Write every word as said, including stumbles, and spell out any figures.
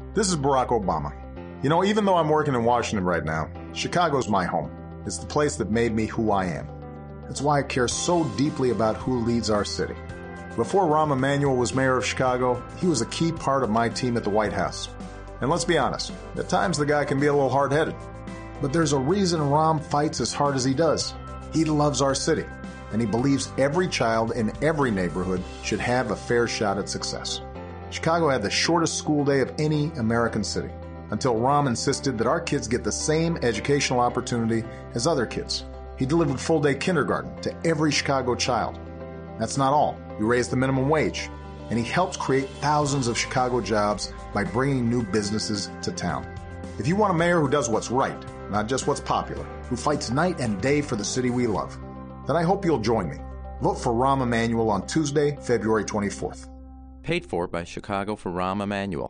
This is Barack Obama. You know, even though I'm working in Washington right now, Chicago's my home. It's the place that made me who I am. That's why I care so deeply about who leads our city. Before Rahm Emanuel was mayor of Chicago, he was a key part of my team at the White House. And let's be honest, at times the guy can be a little hard-headed. But there's a reason Rahm fights as hard as he does. He loves our city, and he believes every child in every neighborhood should have a fair shot at success. Chicago had the shortest school day of any American city, until Rahm insisted that our kids get the same educational opportunity as other kids. He delivered full-day kindergarten to every Chicago child. That's not all. He raised the minimum wage, and he helped create thousands of Chicago jobs by bringing new businesses to town. If you want a mayor who does what's right, not just what's popular, who fights night and day for the city we love, then I hope you'll join me. Vote for Rahm Emanuel on Tuesday, February twenty-fourth. Paid for by Chicago for Rahm Emanuel.